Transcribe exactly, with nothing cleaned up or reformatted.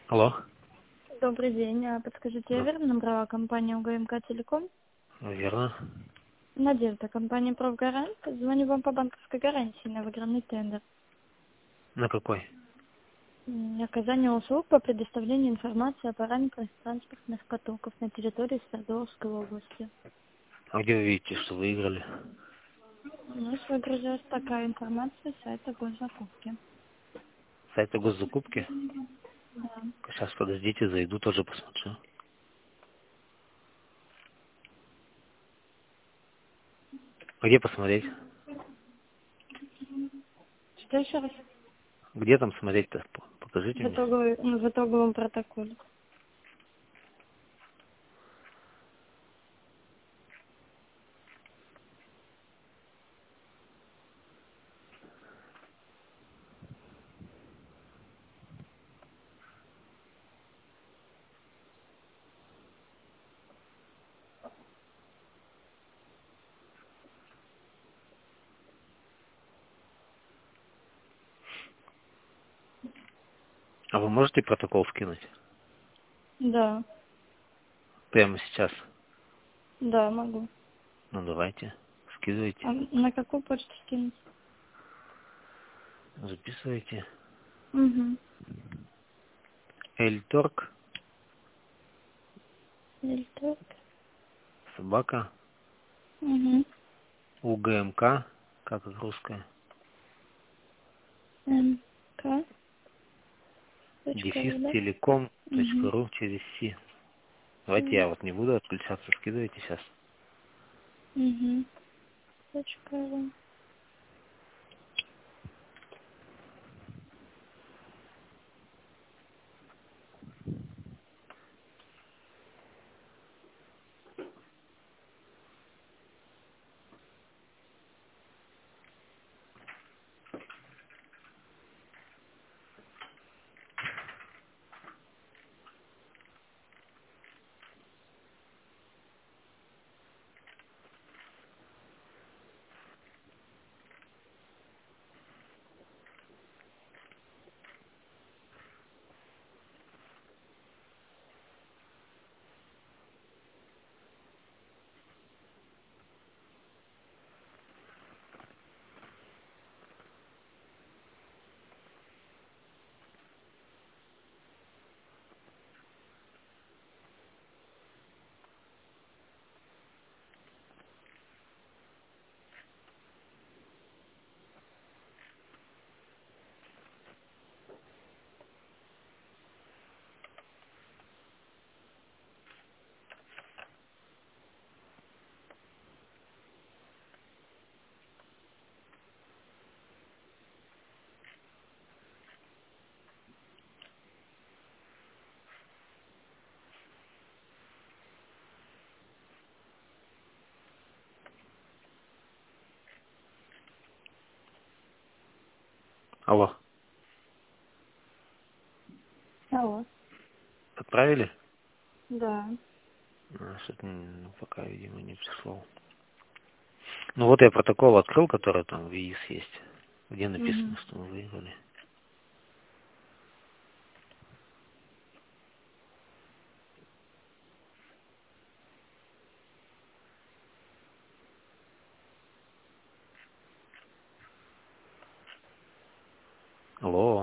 Алло. Добрый день. А Подскажите, я Да, верно набрала компанию ГМК Телеком? верно. Надежда, компания Профгарант. Звоню вам по банковской гарантии на выигранный тендер. На какой? М, Оказание услуг по предоставлению информации о параметрах транспортных потоков на территории Свердловской области. А где вы видите, что выиграли? У нас выгрузилась такая информация с сайта госзакупки. С сайта госзакупки? Да. Сейчас, подождите, зайду, тоже посмотрю. А где посмотреть? Что еще раз? Где там смотреть-то? П- Покажите В, мне. итоговой- ну, в итоговом протоколе. А вы можете протокол скинуть? Да, Прямо сейчас. да, могу. Ну, давайте. А Скидывайте. на какую почту скинуть? Записывайте. Угу. Эльторг, Эльтор. собака, Угу. УГМК, как это русская, МК. Точка дефис ру, да? телеком точка Угу. ру через Си. Давайте я вот не буду отключаться, скидывайте сейчас. Угу. Точка ру. Алло. Алло. Отправили? Да. А, что-то, ну, пока, видимо, не пришло. Ну вот я протокол открыл, который там в ВИИС есть, где Угу. написано, что мы выиграли. Алло.